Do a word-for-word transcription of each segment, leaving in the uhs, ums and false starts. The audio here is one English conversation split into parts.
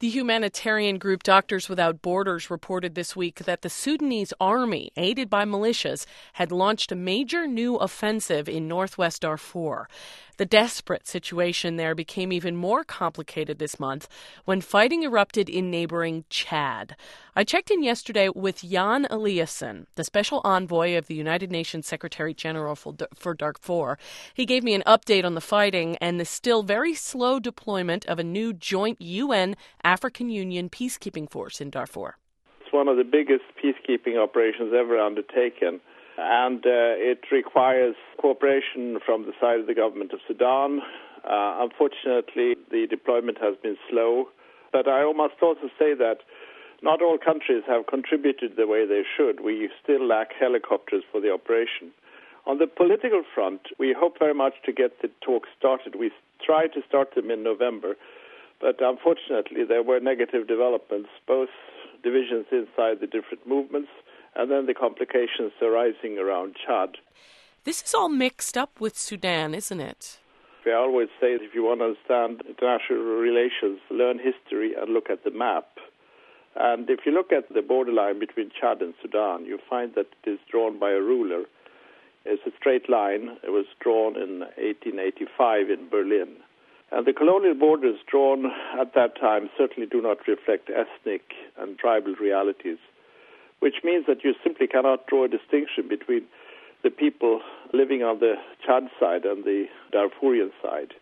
The humanitarian group Doctors Without Borders reported this week that the Sudanese army, aided by militias, had launched a major new offensive in northwest Darfur. The desperate situation there became even more complicated this month when fighting erupted in neighboring Chad. I checked in yesterday with Jan Eliasson, the special envoy of the United Nations Secretary General for Darfur. He gave me an update on the fighting and the still very slow deployment of a new joint U N African Union peacekeeping force in Darfur. It's one of the biggest peacekeeping operations ever undertaken, and uh, it requires cooperation from the side of the government of Sudan. Uh, unfortunately, the deployment has been slow, but I must also say that not all countries have contributed the way they should. We still lack helicopters for the operation. On the political front, we hope very much to get the talks started. We tried to start them in November, but unfortunately there were negative developments, both divisions inside the different movements and then the complications arising around Chad. This is all mixed up with Sudan, isn't it? I always say that if you want to understand international relations, learn history and look at the map. And if you look at the borderline between Chad and Sudan, you find that it is drawn by a ruler. It's a straight line. It was drawn in eighteen eighty-five in Berlin. And the colonial borders drawn at that time certainly do not reflect ethnic and tribal realities, which means that you simply cannot draw a distinction between the people living on the Chad side and the Darfurian side.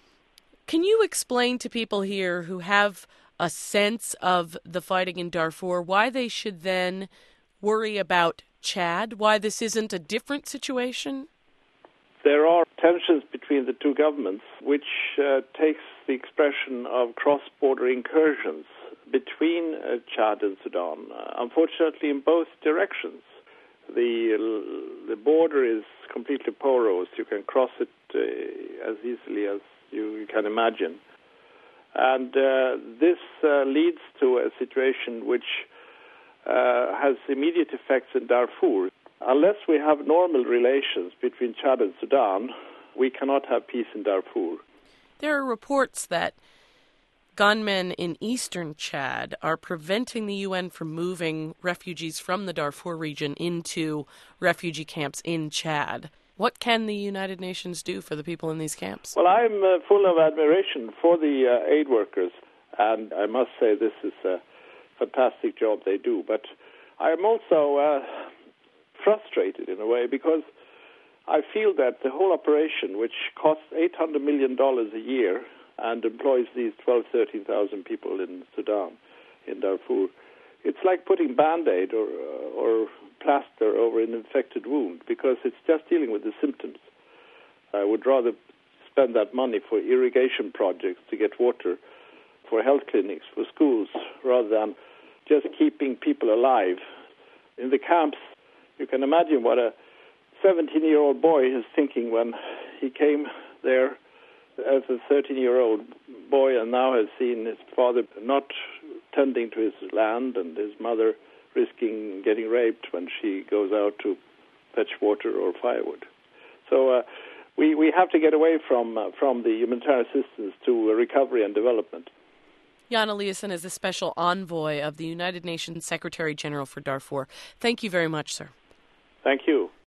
Can you explain to people here who have a sense of the fighting in Darfur why they should then worry about Chad, why this isn't a different situation? There are tensions between the two governments, which uh, takes the expression of cross-border incursions between uh, Chad and Sudan, uh, unfortunately in both directions. The, uh, the border is completely porous. You can cross it uh, as easily as you, you can imagine. And uh, this uh, leads to a situation which uh, has immediate effects in Darfur. Unless we have normal relations between Chad and Sudan, we cannot have peace in Darfur. There are reports that gunmen in eastern Chad are preventing the U N from moving refugees from the Darfur region into refugee camps in Chad. What can the United Nations do for the people in these camps? Well, I'm uh, full of admiration for the uh, aid workers, and I must say this is a fantastic job they do. But I'm also uh, frustrated in a way because I feel that the whole operation, which costs eight hundred million dollars a year and employs these twelve, thirteen thousand people in Sudan, in Darfur, it's like putting Band-Aid or, uh, or plaster over an infected wound because it's just dealing with the symptoms. I would rather spend that money for irrigation projects to get water, for health clinics, for schools, rather than just keeping people alive. In the camps, you can imagine what a seventeen-year-old boy is thinking when he came there as a thirteen-year-old boy and now has seen his father not tending to his land and his mother risking getting raped when she goes out to fetch water or firewood. So uh, we, we have to get away from, uh, from the humanitarian assistance to uh, recovery and development. Jan Eliasson is the special envoy of the United Nations Secretary General for Darfur. Thank you very much, sir. Thank you.